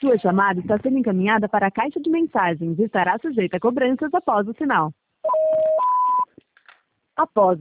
Sua chamada está sendo encaminhada para a caixa de mensagens e estará sujeita a cobranças após o sinal. Após